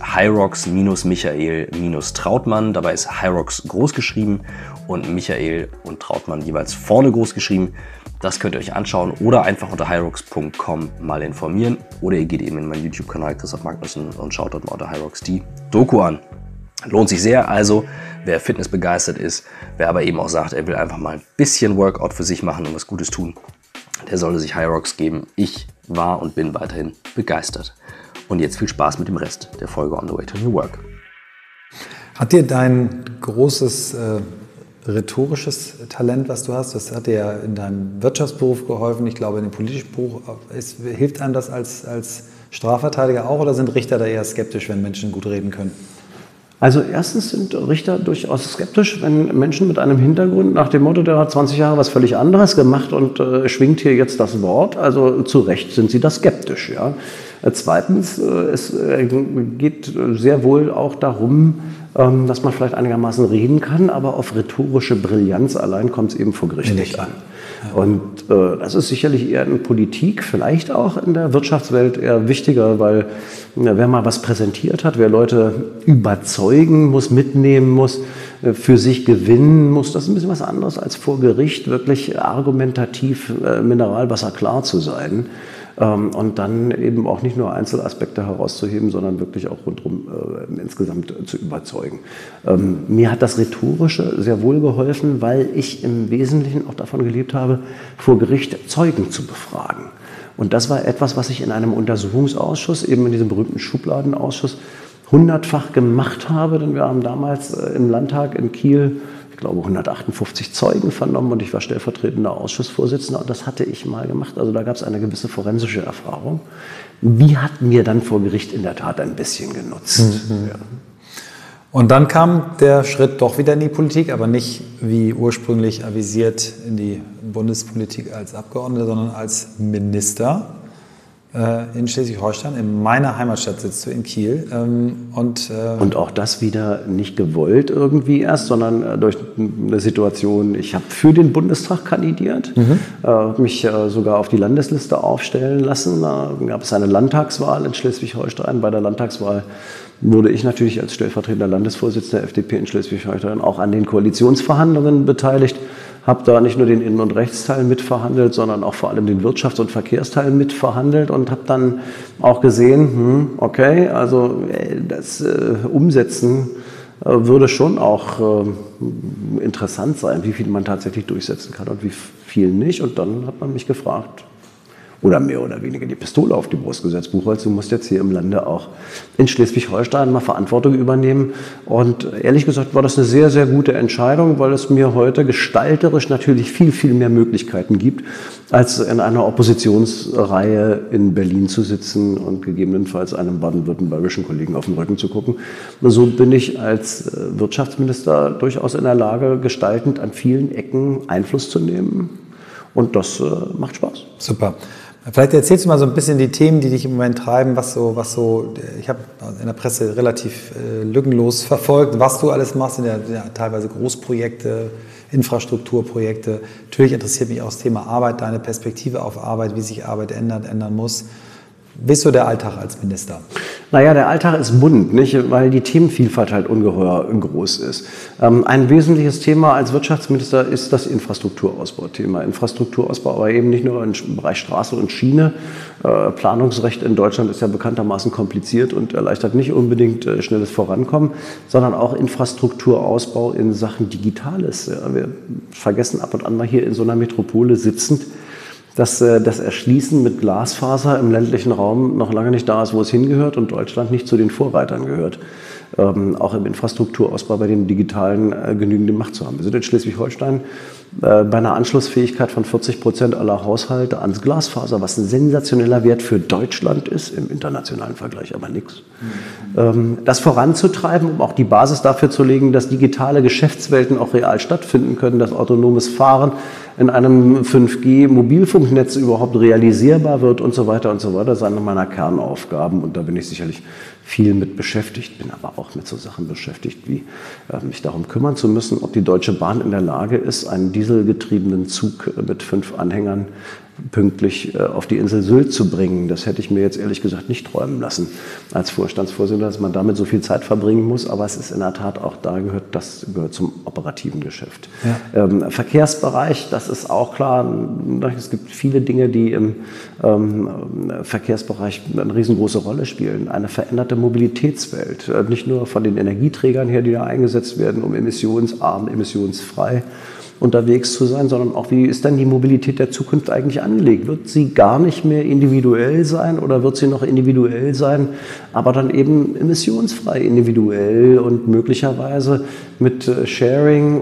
Hyrox-Michael-Trautmann. Dabei ist Hyrox groß geschrieben und Michael und Trautmann jeweils vorne groß geschrieben. Das könnt ihr euch anschauen oder einfach unter hyrox punkt com mal informieren. Oder ihr geht eben in meinen YouTube-Kanal Christoph Magnussen und schaut dort mal unter Hyrox die Doku an. Lohnt sich sehr, also wer Fitness begeistert ist, wer aber eben auch sagt, er will einfach mal ein bisschen Workout für sich machen und was Gutes tun, der sollte sich Hyrox geben. Ich war und bin weiterhin begeistert. Und jetzt viel Spaß mit dem Rest der Folge On the Way to New Work. Hat dir dein großes äh, rhetorisches Talent, was du hast, das hat dir ja in deinem Wirtschaftsberuf geholfen, ich glaube in dem politischen Beruf, ist, hilft einem das als, als Strafverteidiger auch oder sind Richter da eher skeptisch, wenn Menschen gut reden können? Also erstens sind Richter durchaus skeptisch, wenn Menschen mit einem Hintergrund nach dem Motto, der hat zwanzig Jahre was völlig anderes gemacht und äh, schwingt hier jetzt das Wort, also zu Recht sind sie da skeptisch. Ja. Äh, zweitens, äh, es äh, geht sehr wohl auch darum, ähm, dass man vielleicht einigermaßen reden kann, aber auf rhetorische Brillanz allein kommt es eben vor Gericht nicht an. Und äh, das ist sicherlich eher in Politik, vielleicht auch in der Wirtschaftswelt eher wichtiger, weil ja, wer mal was präsentiert hat, wer Leute überzeugen muss, mitnehmen muss, äh, für sich gewinnen muss, das ist ein bisschen was anderes als vor Gericht wirklich argumentativ äh, mineralwasserklar zu sein. Ähm, und dann eben auch nicht nur Einzelaspekte herauszuheben, sondern wirklich auch rundherum äh, insgesamt äh, zu überzeugen. Ähm, mir hat das Rhetorische sehr wohl geholfen, weil ich im Wesentlichen auch davon gelebt habe, vor Gericht Zeugen zu befragen. Und das war etwas, was ich in einem Untersuchungsausschuss, eben in diesem berühmten Schubladenausschuss, hundertfach gemacht habe, denn wir haben damals äh, im Landtag in Kiel, ich glaube, hundertachtundfünfzig Zeugen vernommen und ich war stellvertretender Ausschussvorsitzender und das hatte ich mal gemacht. Also da gab es eine gewisse forensische Erfahrung. Die hat mir dann vor Gericht in der Tat ein bisschen genutzt. Mhm. Ja. Und dann kam der Schritt doch wieder in die Politik, aber nicht wie ursprünglich avisiert in die Bundespolitik als Abgeordneter, sondern als Minister in Schleswig-Holstein. In meiner Heimatstadt sitzt du, in Kiel. Und, äh und auch das wieder nicht gewollt irgendwie erst, sondern durch eine Situation, ich habe für den Bundestag kandidiert, mhm. äh, mich äh, sogar auf die Landesliste aufstellen lassen. Da gab es eine Landtagswahl in Schleswig-Holstein. Bei der Landtagswahl wurde ich natürlich als stellvertretender Landesvorsitzender der F D P in Schleswig-Holstein auch an den Koalitionsverhandlungen beteiligt. Habe da nicht nur den Innen- und Rechtsteil mitverhandelt, sondern auch vor allem den Wirtschafts- und Verkehrsteil mitverhandelt und habe dann auch gesehen, hm, okay, also das äh, Umsetzen äh, würde schon auch äh, interessant sein, wie viel man tatsächlich durchsetzen kann und wie viel nicht. Und dann hat man mich gefragt, oder mehr oder weniger die Pistole auf die Brust gesetzt. Buchholz, du musst jetzt hier im Lande auch in Schleswig-Holstein mal Verantwortung übernehmen. Und ehrlich gesagt war das eine sehr, sehr gute Entscheidung, weil es mir heute gestalterisch natürlich viel, viel mehr Möglichkeiten gibt, als in einer Oppositionsreihe in Berlin zu sitzen und gegebenenfalls einem baden-württembergischen Kollegen auf den Rücken zu gucken. Und so bin ich als Wirtschaftsminister durchaus in der Lage, gestaltend an vielen Ecken Einfluss zu nehmen. Und das äh, macht Spaß. Super. Vielleicht erzählst du mal so ein bisschen die Themen, die dich im Moment treiben, was so, was so, ich habe in der Presse relativ äh, lückenlos verfolgt, was du alles machst, in der, ja, teilweise Großprojekte, Infrastrukturprojekte. Natürlich interessiert mich auch das Thema Arbeit, deine Perspektive auf Arbeit, wie sich Arbeit ändert, ändern muss. Wie ist so der Alltag als Minister? Naja, der Alltag ist bunt, nicht? Weil die Themenvielfalt halt ungeheuer groß ist. Ähm, ein wesentliches Thema als Wirtschaftsminister ist das Infrastrukturausbauthema. Infrastrukturausbau, aber eben nicht nur im Bereich Straße und Schiene. Äh, Planungsrecht in Deutschland ist ja bekanntermaßen kompliziert und erleichtert nicht unbedingt äh, schnelles Vorankommen, sondern auch Infrastrukturausbau in Sachen Digitales. Ja, wir vergessen ab und an mal hier in so einer Metropole sitzend, dass das Erschließen mit Glasfaser im ländlichen Raum noch lange nicht da ist, wo es hingehört und Deutschland nicht zu den Vorreitern gehört. Ähm, auch im Infrastrukturausbau bei dem Digitalen äh, genügende Macht zu haben. Wir sind in Schleswig-Holstein äh, bei einer Anschlussfähigkeit von vierzig Prozent aller Haushalte ans Glasfaser, was ein sensationeller Wert für Deutschland ist, im internationalen Vergleich aber nichts. Mhm. Ähm, das voranzutreiben, um auch die Basis dafür zu legen, dass digitale Geschäftswelten auch real stattfinden können, dass autonomes Fahren in einem fünf G Mobilfunknetz überhaupt realisierbar wird und so weiter und so weiter, das ist eine meiner Kernaufgaben und da bin ich sicherlich viel mit beschäftigt, bin aber auch mit so Sachen beschäftigt, wie äh, mich darum kümmern zu müssen, ob die Deutsche Bahn in der Lage ist, einen dieselgetriebenen Zug äh, mit fünf Anhängern pünktlich äh, auf die Insel Sylt zu bringen. Das hätte ich mir jetzt ehrlich gesagt nicht träumen lassen als Vorstandsvorsitzender, dass man damit so viel Zeit verbringen muss. Aber es ist in der Tat auch da gehört, das gehört zum operativen Geschäft. Ja. Ähm, Verkehrsbereich, das ist auch klar. Es gibt viele Dinge, die im ähm, Verkehrsbereich eine riesengroße Rolle spielen. Eine veränderte Mobilitätswelt, äh, nicht nur von den Energieträgern her, die da eingesetzt werden, um emissionsarm, emissionsfrei unterwegs zu sein, sondern auch, wie ist denn die Mobilität der Zukunft eigentlich angelegt? Wird sie gar nicht mehr individuell sein oder wird sie noch individuell sein, aber dann eben emissionsfrei individuell und möglicherweise mit Sharing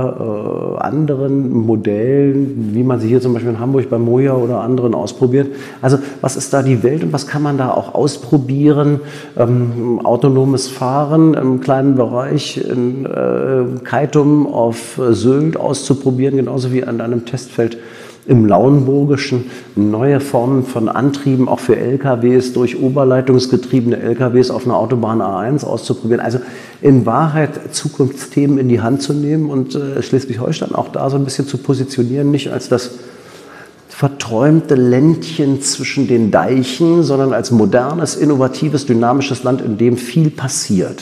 oder äh, anderen Modellen, wie man sie hier zum Beispiel in Hamburg bei Moja oder anderen ausprobiert. Also was ist da die Welt und was kann man da auch ausprobieren? Ähm, autonomes Fahren im kleinen Bereich in äh, Keitum auf Sylt auszuprobieren, genauso wie an einem Testfeld im Lauenburgischen, neue Formen von Antrieben auch für L K Ws durch oberleitungsgetriebene L K Ws auf einer Autobahn A eins auszuprobieren. Also in Wahrheit Zukunftsthemen in die Hand zu nehmen und äh, Schleswig-Holstein auch da so ein bisschen zu positionieren, nicht als das verträumte Ländchen zwischen den Deichen, sondern als modernes, innovatives, dynamisches Land, in dem viel passiert.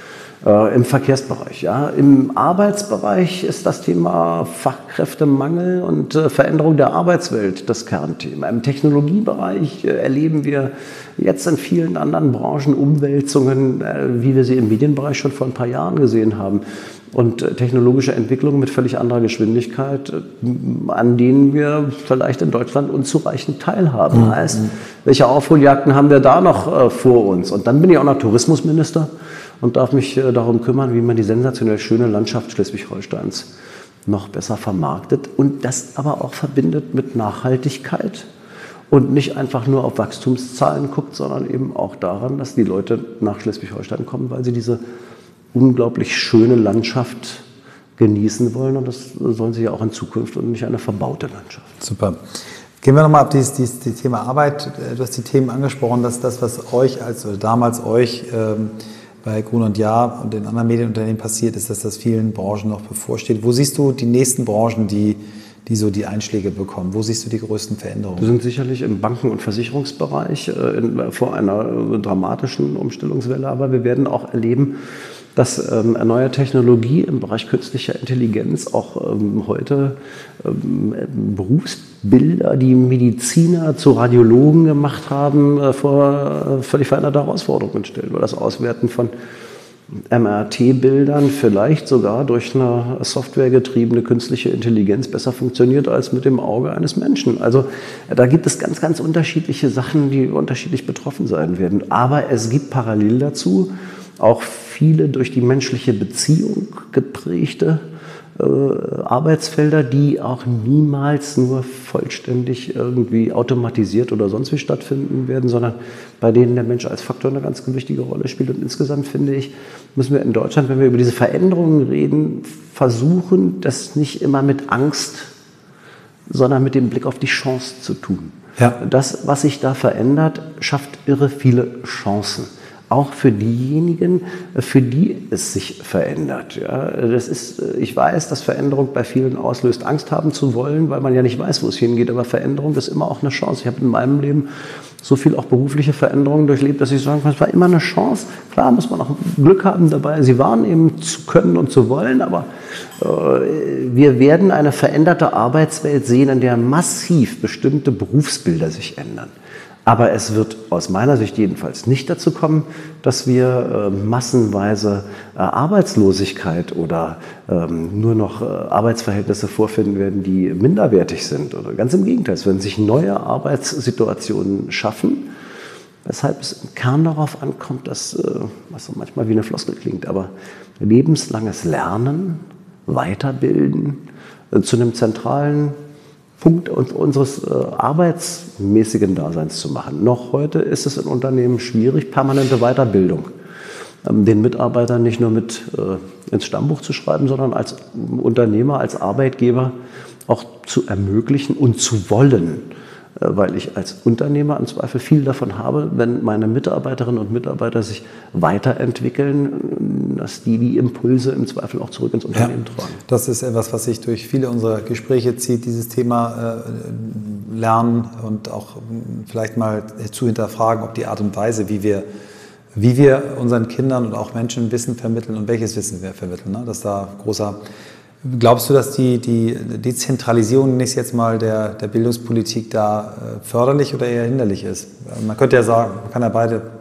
Äh, Im Verkehrsbereich. Ja. Im Arbeitsbereich ist das Thema Fachkräftemangel und äh, Veränderung der Arbeitswelt das Kernthema. Im Technologiebereich äh, erleben wir jetzt in vielen anderen Branchen Umwälzungen, äh, wie wir sie im Medienbereich schon vor ein paar Jahren gesehen haben. Und äh, technologische Entwicklungen mit völlig anderer Geschwindigkeit, äh, an denen wir vielleicht in Deutschland unzureichend teilhaben. Mhm. Heißt, welche Aufholjagden haben wir da noch äh, vor uns? Und dann bin ich auch noch Tourismusminister und darf mich äh, darum kümmern, wie man die sensationell schöne Landschaft Schleswig-Holsteins noch besser vermarktet und das aber auch verbindet mit Nachhaltigkeit und nicht einfach nur auf Wachstumszahlen guckt, sondern eben auch daran, dass die Leute nach Schleswig-Holstein kommen, weil sie diese unglaublich schöne Landschaft genießen wollen und das sollen sie ja auch in Zukunft und nicht eine verbaute Landschaft. Super. Gehen wir nochmal auf dieses, dieses, dieses Thema Arbeit. Du hast die Themen angesprochen, dass das, was euch als oder damals euch ähm, bei Gruner und Jahr und den anderen Medienunternehmen passiert ist, dass das vielen Branchen noch bevorsteht. Wo siehst du die nächsten Branchen, die, die so die Einschläge bekommen? Wo siehst du die größten Veränderungen? Wir sind sicherlich im Banken- und Versicherungsbereich äh, in, vor einer dramatischen Umstellungswelle, aber wir werden auch erleben, dass ähm, neue Technologie im Bereich künstlicher Intelligenz auch ähm, heute ähm, Berufsbilder, die Mediziner zu Radiologen gemacht haben, äh, vor äh, völlig veränderte Herausforderungen stellen, weil das Auswerten von M R T-Bildern vielleicht sogar durch eine softwaregetriebene künstliche Intelligenz besser funktioniert als mit dem Auge eines Menschen. Also da gibt es ganz, ganz unterschiedliche Sachen, die unterschiedlich betroffen sein werden. Aber es gibt parallel dazu auch viele durch die menschliche Beziehung geprägte äh, Arbeitsfelder, die auch niemals nur vollständig irgendwie automatisiert oder sonst wie stattfinden werden, sondern bei denen der Mensch als Faktor eine ganz wichtige Rolle spielt. Und insgesamt finde ich, müssen wir in Deutschland, wenn wir über diese Veränderungen reden, versuchen, das nicht immer mit Angst, sondern mit dem Blick auf die Chance zu tun. Ja. Das, was sich da verändert, schafft irre viele Chancen. Auch für diejenigen, für die es sich verändert. Ja, das ist, ich weiß, dass Veränderung bei vielen auslöst, Angst haben zu wollen, weil man ja nicht weiß, wo es hingeht. Aber Veränderung ist immer auch eine Chance. Ich habe in meinem Leben so viel auch berufliche Veränderungen durchlebt, dass ich sagen kann, es war immer eine Chance. Klar muss man auch Glück haben dabei, sie wahrnehmen zu können und zu wollen. Aber äh, wir werden eine veränderte Arbeitswelt sehen, in der massiv bestimmte Berufsbilder sich ändern. Aber es wird aus meiner Sicht jedenfalls nicht dazu kommen, dass wir äh, massenweise äh, Arbeitslosigkeit oder ähm, nur noch äh, Arbeitsverhältnisse vorfinden werden, die minderwertig sind. Oder ganz im Gegenteil, es werden sich neue Arbeitssituationen schaffen, weshalb es im Kern darauf ankommt, dass, äh, was so manchmal wie eine Floskel klingt, aber lebenslanges Lernen, Weiterbilden äh, zu einem zentralen Punkt unseres äh, arbeitsmäßigen Daseins zu machen. Noch heute ist es in Unternehmen schwierig, permanente Weiterbildung ähm, den Mitarbeitern nicht nur mit äh, ins Stammbuch zu schreiben, sondern als Unternehmer, als Arbeitgeber auch zu ermöglichen und zu wollen. Äh, weil ich als Unternehmer im Zweifel viel davon habe, wenn meine Mitarbeiterinnen und Mitarbeiter sich weiterentwickeln, dass die die Impulse im Zweifel auch zurück ins Unternehmen ja, tragen. Das ist etwas, was sich durch viele unserer Gespräche zieht, dieses Thema äh, Lernen und auch vielleicht mal zu hinterfragen, ob die Art und Weise, wie wir, wie wir unseren Kindern und auch Menschen Wissen vermitteln und welches Wissen wir vermitteln, ne? Dass da großer... Glaubst du, dass die, die Dezentralisierung nächstes jetzt mal der, der Bildungspolitik da förderlich oder eher hinderlich ist? Man könnte ja sagen, man kann ja beide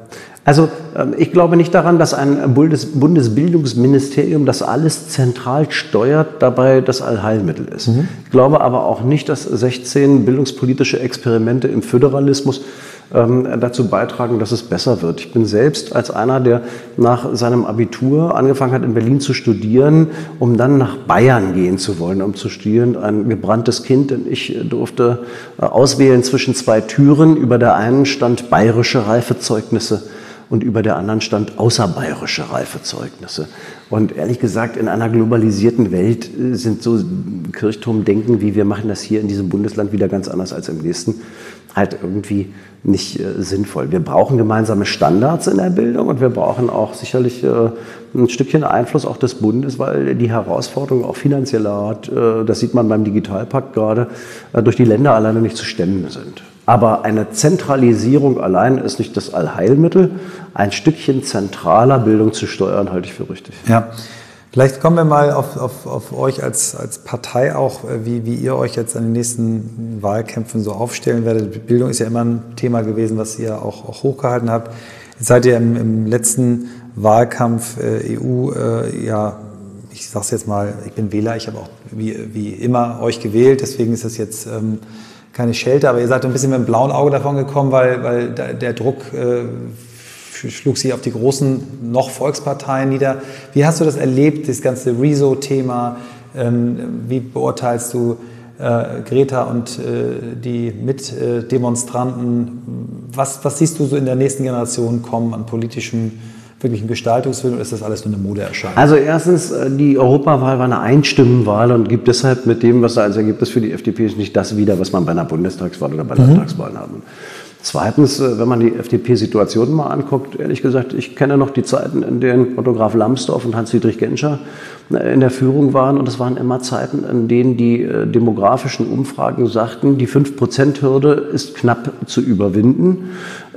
Also ich glaube nicht daran, dass ein Bundesbildungsministerium das alles zentral steuert, dabei das Allheilmittel ist. Mhm. Ich glaube aber auch nicht, dass sechzehn bildungspolitische Experimente im Föderalismus ähm, dazu beitragen, dass es besser wird. Ich bin selbst als einer, der nach seinem Abitur angefangen hat, in Berlin zu studieren, um dann nach Bayern gehen zu wollen, um zu studieren, ein gebranntes Kind. Denn ich durfte auswählen zwischen zwei Türen. Über der einen stand bayerische Reifezeugnisse und über der anderen stand außerbayerische Reifezeugnisse. Und ehrlich gesagt, in einer globalisierten Welt sind so Kirchturmdenken, wie wir machen das hier in diesem Bundesland, wieder ganz anders als im nächsten, halt irgendwie nicht äh, sinnvoll. Wir brauchen gemeinsame Standards in der Bildung und wir brauchen auch sicherlich äh, ein Stückchen Einfluss auch des Bundes, weil die Herausforderung auch finanzieller Art, äh, das sieht man beim Digitalpakt gerade, äh, durch die Länder alleine nicht zu stemmen sind. Aber eine Zentralisierung allein ist nicht das Allheilmittel. Ein Stückchen zentraler Bildung zu steuern, halte ich für richtig. Ja. Vielleicht kommen wir mal auf, auf, auf euch als, als Partei auch, wie, wie ihr euch jetzt an den nächsten Wahlkämpfen so aufstellen werdet. Bildung ist ja immer ein Thema gewesen, was ihr auch, auch hochgehalten habt. Jetzt seid ihr im, im letzten Wahlkampf äh, E U, äh, ja, ich sage es jetzt mal, ich bin Wähler, ich habe auch wie, wie immer euch gewählt, deswegen ist das jetzt ähm, keine Schelte, aber ihr seid ein bisschen mit dem blauen Auge davon gekommen, weil, weil der, der Druck äh, schlug sich auf die großen noch Volksparteien nieder. Wie hast du das erlebt, das ganze Rezo-Thema? Ähm, wie beurteilst du äh, Greta und äh, die Mitdemonstranten? Was, was siehst du so in der nächsten Generation kommen an politischem, wirklichen Gestaltungswillen, oder ist das alles nur eine Modeerscheinung? Also erstens, die Europawahl war eine Einstimmenwahl und gibt deshalb mit dem, was da als Ergebnis für die F D P ist, nicht das wieder, was man bei einer Bundestagswahl oder bei mhm. Landtagswahlen haben. Zweitens, wenn man die F D P-Situation mal anguckt, ehrlich gesagt, ich kenne noch die Zeiten, in denen Otto Graf Lambsdorff und Hans-Dietrich Genscher in der Führung waren. Und es waren immer Zeiten, in denen die demografischen Umfragen sagten, die fünf Prozent Hürde ist knapp zu überwinden.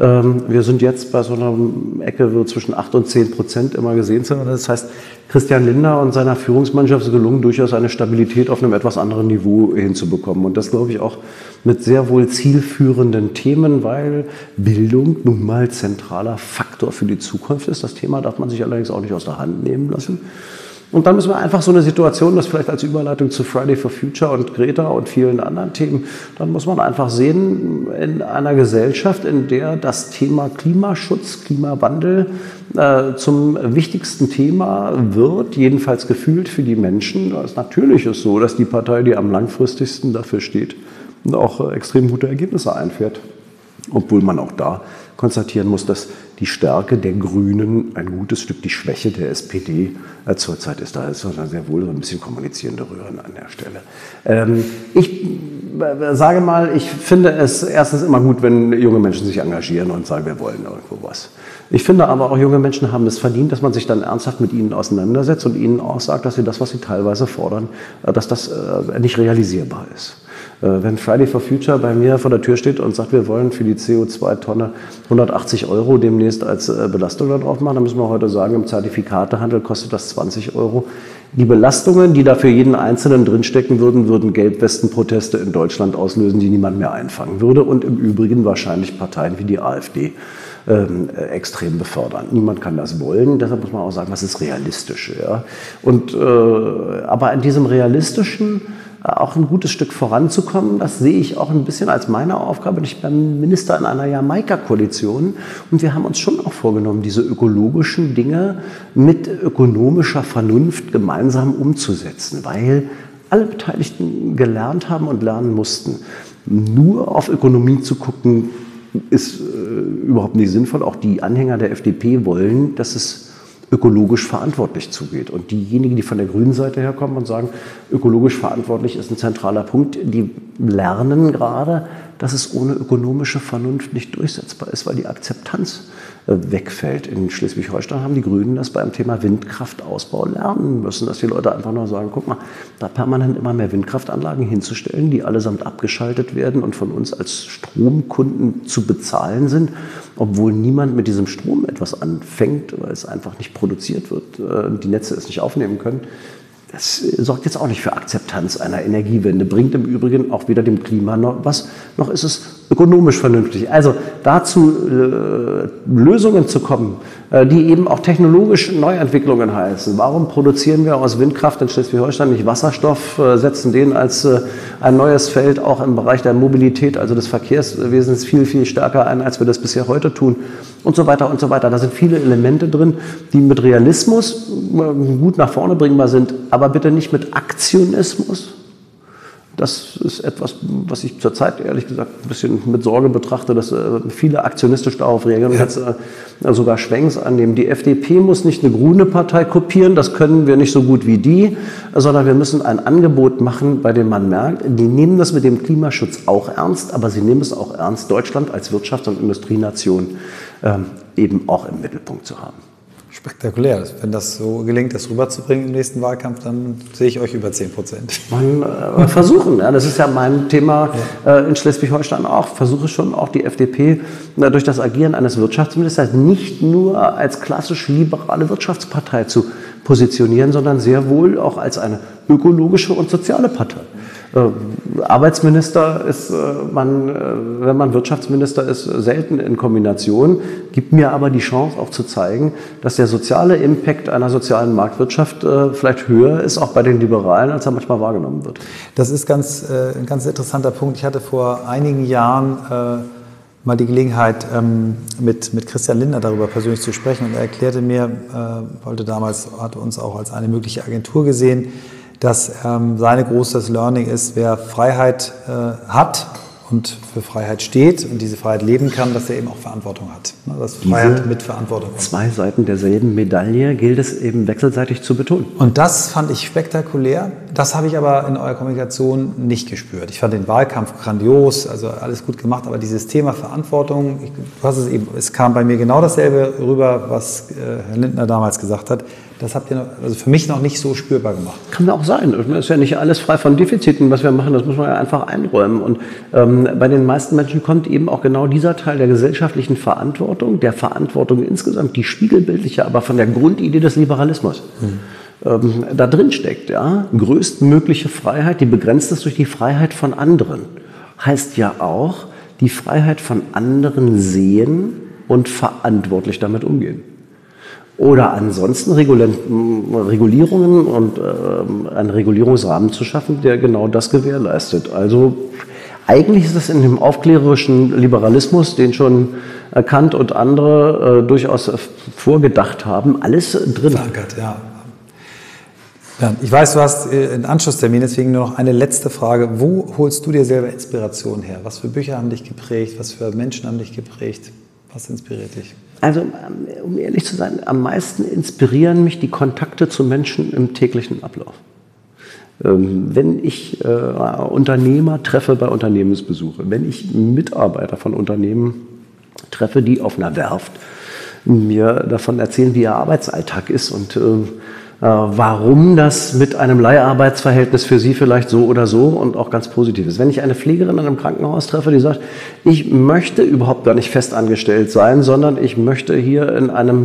Wir sind jetzt bei so einer Ecke, wo zwischen acht und zehn Prozent immer gesehen sind. Das heißt, Christian Lindner und seiner Führungsmannschaft ist gelungen, durchaus eine Stabilität auf einem etwas anderen Niveau hinzubekommen. Und das, glaube ich, auch mit sehr wohl zielführenden Themen, weil Bildung nun mal zentraler Faktor für die Zukunft ist. Das Thema darf man sich allerdings auch nicht aus der Hand nehmen lassen. Und dann müssen wir einfach so eine Situation, das vielleicht als Überleitung zu Friday for Future und Greta und vielen anderen Themen, dann muss man einfach sehen, in einer Gesellschaft, in der das Thema Klimaschutz, Klimawandel äh, zum wichtigsten Thema wird, jedenfalls gefühlt für die Menschen, da ist natürlich ist so, dass die Partei, die am langfristigsten dafür steht, auch extrem gute Ergebnisse einfährt. Obwohl man auch da konstatieren muss, dass die Stärke der Grünen ein gutes Stück die Schwäche der S P D äh, zurzeit ist. Da ist sehr wohl so ein bisschen kommunizierende Röhren an der Stelle. Ähm, ich äh, sage mal, ich finde es erstens immer gut, wenn junge Menschen sich engagieren und sagen, wir wollen irgendwo was. Ich finde aber auch, junge Menschen haben es verdient, dass man sich dann ernsthaft mit ihnen auseinandersetzt und ihnen auch sagt, dass sie das, was sie teilweise fordern, äh, dass das äh, nicht realisierbar ist. Wenn Friday for Future bei mir vor der Tür steht und sagt, wir wollen für die C O zwei Tonne hundertachtzig Euro demnächst als Belastung da drauf machen, dann müssen wir heute sagen, im Zertifikatehandel kostet das zwanzig Euro. Die Belastungen, die da für jeden Einzelnen drinstecken würden, würden Gelbwestenproteste in Deutschland auslösen, die niemand mehr einfangen würde und im Übrigen wahrscheinlich Parteien wie die AfD ähm, extrem befördern. Niemand kann das wollen, deshalb muss man auch sagen, was ist realistisch. Ja? Und, äh, aber in diesem realistischen auch ein gutes Stück voranzukommen. Das sehe ich auch ein bisschen als meine Aufgabe. Ich bin Minister in einer Jamaika-Koalition und wir haben uns schon auch vorgenommen, diese ökologischen Dinge mit ökonomischer Vernunft gemeinsam umzusetzen, weil alle Beteiligten gelernt haben und lernen mussten. Nur auf Ökonomie zu gucken, ist äh, überhaupt nicht sinnvoll. Auch die Anhänger der F D P wollen, dass es ökologisch verantwortlich zugeht. Und diejenigen, die von der grünen Seite herkommen und sagen, ökologisch verantwortlich ist ein zentraler Punkt, die lernen gerade, dass es ohne ökonomische Vernunft nicht durchsetzbar ist, weil die Akzeptanz wegfällt. In Schleswig-Holstein haben die Grünen das beim Thema Windkraftausbau lernen müssen, dass die Leute einfach nur sagen, guck mal, da permanent immer mehr Windkraftanlagen hinzustellen, die allesamt abgeschaltet werden und von uns als Stromkunden zu bezahlen sind, obwohl niemand mit diesem Strom etwas anfängt, weil es einfach nicht produziert wird, die Netze es nicht aufnehmen können. das sorgt jetzt auch nicht für Akzeptanz einer Energiewende, bringt im Übrigen auch weder dem Klima noch was, noch ist es ökonomisch vernünftig. Also dazu äh, Lösungen zu kommen, äh, die eben auch technologisch Neuentwicklungen heißen. Warum produzieren wir aus Windkraft in Schleswig-Holstein nicht Wasserstoff, äh, setzen den als äh, ein neues Feld auch im Bereich der Mobilität, also des Verkehrswesens, viel, viel stärker ein, als wir das bisher heute tun und so weiter und so weiter. Da sind viele Elemente drin, die mit Realismus äh, gut nach vorne bringbar sind, aber bitte nicht mit Aktionismus. Das ist etwas, was ich zurzeit ehrlich gesagt ein bisschen mit Sorge betrachte, dass äh, viele aktionistisch darauf reagieren und jetzt äh, sogar Schwenks annehmen. Die F D P muss nicht eine grüne Partei kopieren, das können wir nicht so gut wie die, sondern wir müssen ein Angebot machen, bei dem man merkt, die nehmen das mit dem Klimaschutz auch ernst, aber sie nehmen es auch ernst, Deutschland als Wirtschafts- und Industrienation ähm, eben auch im Mittelpunkt zu haben. Spektakulär. Wenn das so gelingt, das rüberzubringen im nächsten Wahlkampf, dann sehe ich euch über zehn Prozent. Man äh, versuchen, ja, das ist ja mein Thema äh, in Schleswig-Holstein auch, versuche schon auch die F D P äh, durch das Agieren eines Wirtschaftsministers nicht nur als klassisch liberale Wirtschaftspartei zu positionieren, sondern sehr wohl auch als eine ökologische und soziale Partei. Äh, Arbeitsminister ist äh, man, äh, wenn man Wirtschaftsminister ist, selten in Kombination, gibt mir aber die Chance auch zu zeigen, dass der soziale Impact einer sozialen Marktwirtschaft äh, vielleicht höher ist, auch bei den Liberalen, als er manchmal wahrgenommen wird. Das ist ganz, äh, ein ganz interessanter Punkt. Ich hatte vor einigen Jahren äh, mal die Gelegenheit, ähm, mit, mit Christian Lindner darüber persönlich zu sprechen und er erklärte mir, äh, wollte damals, hatte uns auch als eine mögliche Agentur gesehen, dass ähm, sein großes Learning ist, wer Freiheit äh, hat und für Freiheit steht und diese Freiheit leben kann, dass er eben auch Verantwortung hat. Ne? Dass Freiheit Diese mit Verantwortung kommt. Zwei Seiten derselben Medaille gilt es eben wechselseitig zu betonen. Und das fand ich spektakulär. Das habe ich aber in eurer Kommunikation nicht gespürt. Ich fand den Wahlkampf grandios, also alles gut gemacht, aber dieses Thema Verantwortung, ich, du hast es eben, es kam bei mir genau dasselbe rüber, was äh, Herr Lindner damals gesagt hat. Das habt ihr noch, also für mich noch nicht so spürbar gemacht. Kann ja auch sein. Es ist ja nicht alles frei von Defiziten, was wir machen. Das muss man ja einfach einräumen. Und ähm, bei den meisten Menschen kommt eben auch genau dieser Teil der gesellschaftlichen Verantwortung, der Verantwortung insgesamt, die spiegelbildliche, aber von der Grundidee des Liberalismus. Hm. Ähm, da drin steckt, ja, größtmögliche Freiheit, die begrenzt ist durch die Freiheit von anderen. Heißt ja auch, die Freiheit von anderen sehen und verantwortlich damit umgehen. Oder ansonsten Regulierungen und äh, einen Regulierungsrahmen zu schaffen, der genau das gewährleistet. Also eigentlich ist das in dem aufklärerischen Liberalismus, den schon Kant und andere äh, durchaus vorgedacht haben, alles drin. Verankert, ja. Ja, ich weiß, du hast einen Anschlusstermin, deswegen nur noch eine letzte Frage. Wo holst du dir selber Inspiration her? Was für Bücher haben dich geprägt? Was für Menschen haben dich geprägt? Was inspiriert dich? Also, um ehrlich zu sein, am meisten inspirieren mich die Kontakte zu Menschen im täglichen Ablauf. Wenn ich äh, Unternehmer treffe bei Unternehmensbesuche, wenn ich Mitarbeiter von Unternehmen treffe, die auf einer Werft mir davon erzählen, wie ihr Arbeitsalltag ist und äh, warum das mit einem Leiharbeitsverhältnis für sie vielleicht so oder so und auch ganz positiv ist. Wenn ich eine Pflegerin in einem Krankenhaus treffe, die sagt, ich möchte überhaupt gar nicht festangestellt sein, sondern ich möchte hier in einem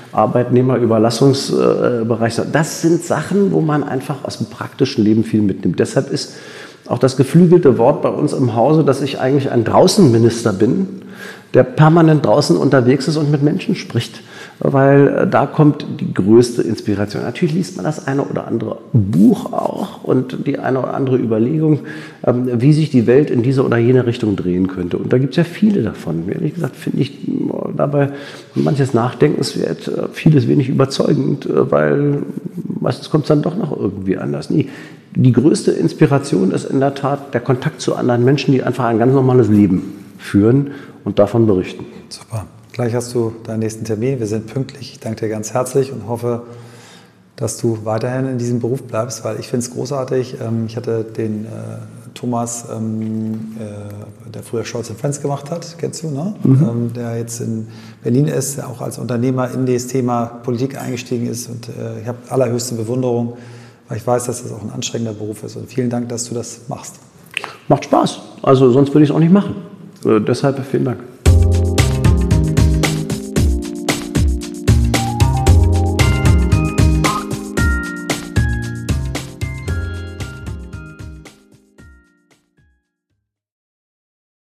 Arbeitnehmerüberlassungsbereich sein. Das sind Sachen, wo man einfach aus dem praktischen Leben viel mitnimmt. Deshalb ist auch das geflügelte Wort bei uns im Hause, dass ich eigentlich ein Draußenminister bin, der permanent draußen unterwegs ist und mit Menschen spricht. Weil da kommt die größte Inspiration. Natürlich liest man das eine oder andere Buch auch und die eine oder andere Überlegung, wie sich die Welt in diese oder jene Richtung drehen könnte. Und da gibt es ja viele davon. Ehrlich gesagt finde ich dabei manches nachdenkenswert, vieles wenig überzeugend, weil meistens kommt es dann doch noch irgendwie anders. Nie. Die größte Inspiration ist in der Tat der Kontakt zu anderen Menschen, die einfach ein ganz normales Leben führen und davon berichten. Super. Gleich hast du deinen nächsten Termin. Wir sind pünktlich. Ich danke dir ganz herzlich und hoffe, dass du weiterhin in diesem Beruf bleibst, weil ich finde es großartig. Ich hatte den äh, Thomas, ähm, äh, der früher Scholz and Friends gemacht hat, kennst du, ne? Mhm. Ähm, der jetzt in Berlin ist, der auch als Unternehmer in das Thema Politik eingestiegen ist. Und äh, ich habe allerhöchste Bewunderung, weil ich weiß, dass das auch ein anstrengender Beruf ist. Und vielen Dank, dass du das machst. Macht Spaß. Also sonst würde ich es auch nicht machen. Äh, deshalb vielen Dank.